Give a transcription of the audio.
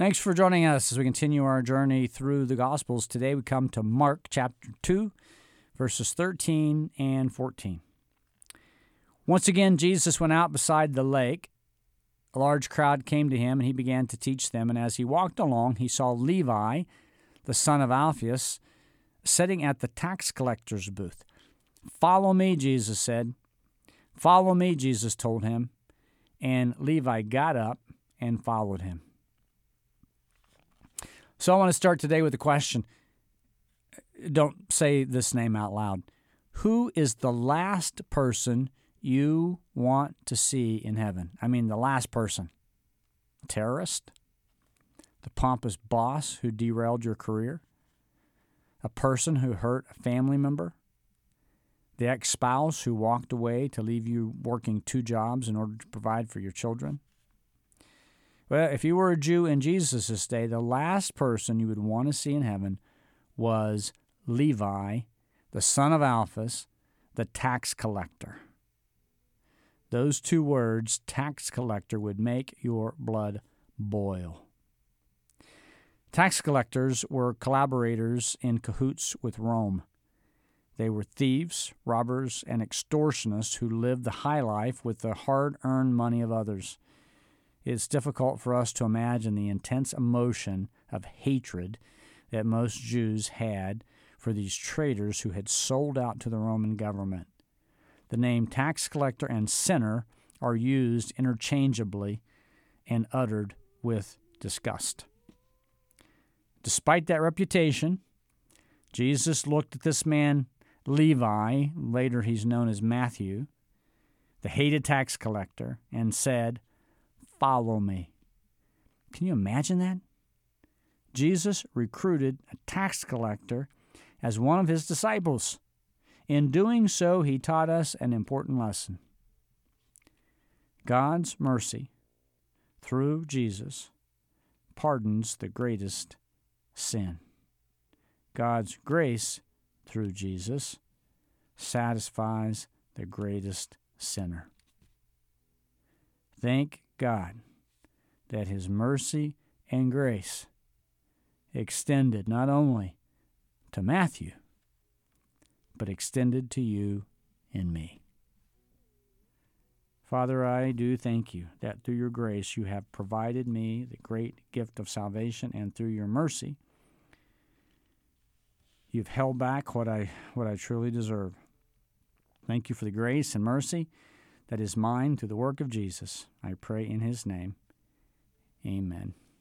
Thanks for joining us as we continue our journey through the Gospels. Today we come to Mark chapter 2, verses 13 and 14. Once again, Jesus went out beside the lake. A large crowd came to him, and he began to teach them. And as he walked along, he saw Levi, the son of Alphaeus, sitting at the tax collector's booth. "Follow me," Jesus said. "Follow me," Jesus told him. And Levi got up and followed him. So I want to start today with a question. Don't say this name out loud. Who is the last person you want to see in heaven? I mean, the last person. A terrorist? The pompous boss who derailed your career? A person who hurt a family member? The ex-spouse who walked away to leave you working 2 jobs in order to provide for your children? Well, if you were a Jew in Jesus' day, the last person you would want to see in heaven was Levi, the son of Alphaeus, the tax collector. Those 2 words, tax collector, would make your blood boil. Tax collectors were collaborators in cahoots with Rome. They were thieves, robbers, and extortionists who lived the high life with the hard-earned money of others. It's difficult for us to imagine the intense emotion of hatred that most Jews had for these traitors who had sold out to the Roman government. The name tax collector and sinner are used interchangeably and uttered with disgust. Despite that reputation, Jesus looked at this man, Levi, later he's known as Matthew, the hated tax collector, and said, "Follow me." Can you imagine that? Jesus recruited a tax collector as one of his disciples. In doing so, he taught us an important lesson. God's mercy, through Jesus, pardons the greatest sin. God's grace, through Jesus, satisfies the greatest sinner. Thank God that his mercy and grace extended not only to Matthew, but extended to you and me. Father, I do thank you that through your grace you have provided me the great gift of salvation, and through your mercy you've held back what I truly deserve. Thank you for the grace and mercy that is mine through the work of Jesus. I pray in his name. Amen.